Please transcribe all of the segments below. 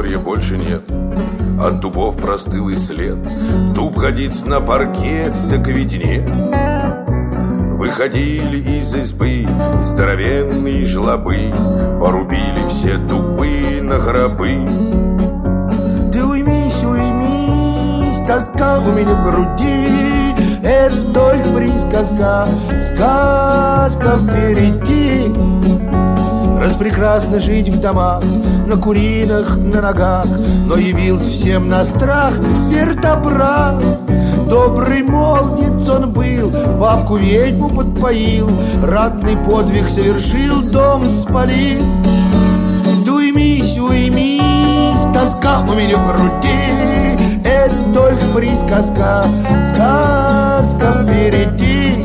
лукоморья больше нет. От дубов простыл и след. Дуб ходить на паркет, так ведь нет. Выходили из избы здоровенные жлобы, порубили все дубы на гробы. Ты уймись, уймись, тоска у меня в груди. Это только присказка, сказка впереди. Распрекрасно жить в домах, на куринах, на ногах, но явился всем на страх вертоправ. Добрый молодец он был, бабку-ведьму подпоил, ратный подвиг совершил, дом спалил. Ты уймись, уймись, тоска у меня в груди. Это только присказка, сказка впереди.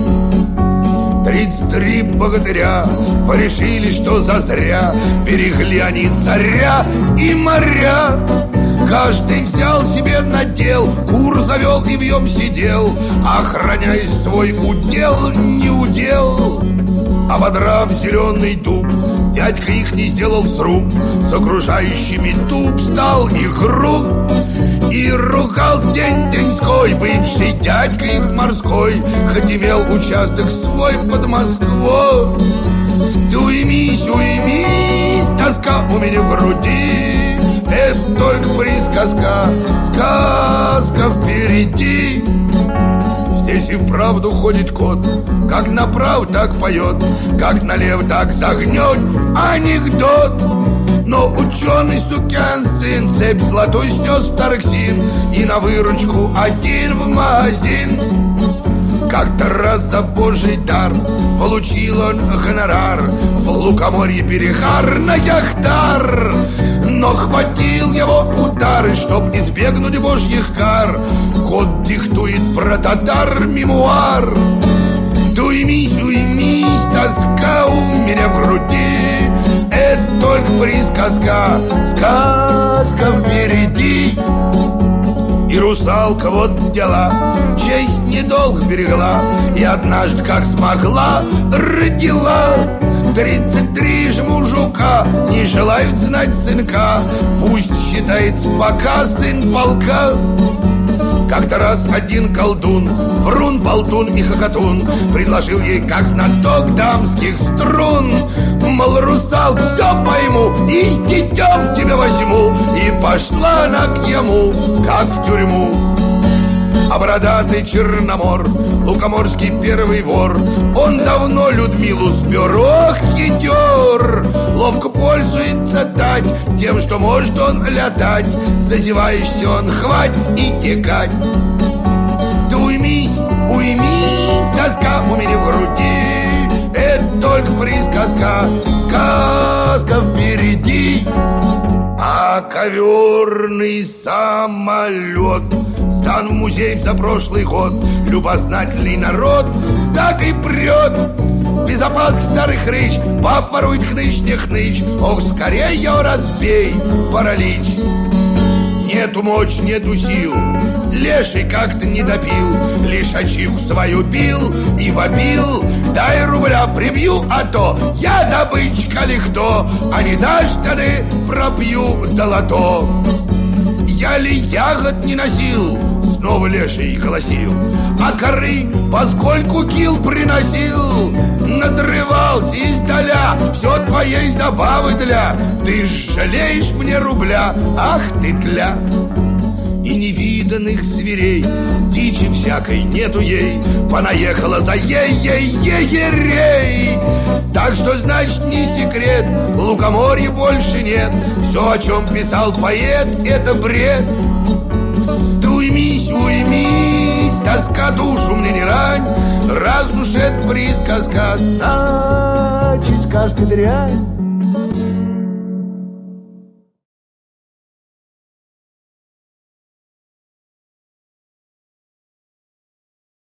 33 богатыря порешили, что зазря берегли они царя и моря. Каждый взял себе надел, кур завел и в нем сидел, охраняя свой удел, не удел. Ободрав зеленый дуб, дядька их не сделал сруб, с окружающими туп стал их груб. И ругался день-деньской бывший дядька их морской, хоть имел участок свой под Москвой. Ты уймись, уймись, тоска у меня в груди. Это только присказка, сказка впереди. Здесь и вправду ходит кот, как направо, так поет, как налево, так загнет анекдот. Но ученый сукин сын цепь золотой снес в Тараксин и на выручку один в магазин. Как-то раз за божий дар получил он гонорар, в лукоморье перехар на яхтар. Но хватил его удары, чтоб избегнуть божьих кар. Кот диктует про татар мемуар. Ты уймись, уймись, тоска у меня в груди. Это только присказка, сказка впереди. И русалка вот дела, честь недолго берегла, и однажды, как смогла, родила. 33 же мужика не желают знать сынка, пусть считается пока сын полка. Как-то раз один колдун, врун, болтун и хохотун, предложил ей как знаток дамских струн. Мол, русал, все пойму и с детем тебя возьму. И пошла она к нему, как в тюрьму. А бородатый Черномор, лукоморский первый вор, он давно Людмилу спер, ох, хитер. Ловко пользуется тать тем, что может он летать. Зазеваешься он, хвать и текать. Ты уймись, уймись, тоска у меня в груди. Это только присказка, сказка впереди. А коверный самолет сдан в музей за прошлый год. Любознательный народ так и прет. Без опаски старый хрыч, баб ворует хныч, не хныч. Ох, скорее ее разбей, паралич. Нету мочь, нету сил, леший как-то не допил, лишь ачивку свою бил и вопил. Дай рубля, прибью, а то я добычка ли кто, а не дашь, тады пропью долото. Я ли ягод не носил, снова леший голосил, а коры, поскольку кил приносил, надрывался издаля, все твоей забавы для. Ты жалеешь мне рубля, ах ты тля. И невиданных зверей, дичи всякой нету ей, понаехала за ей-ей-ей-ерей. Так что, значит, не секрет, лукоморья больше нет. Все, о чем писал поэт, это бред. Ты уймись, уймись, тоска душу мне не рань, раз уж это присказка, значит, сказка дрянь.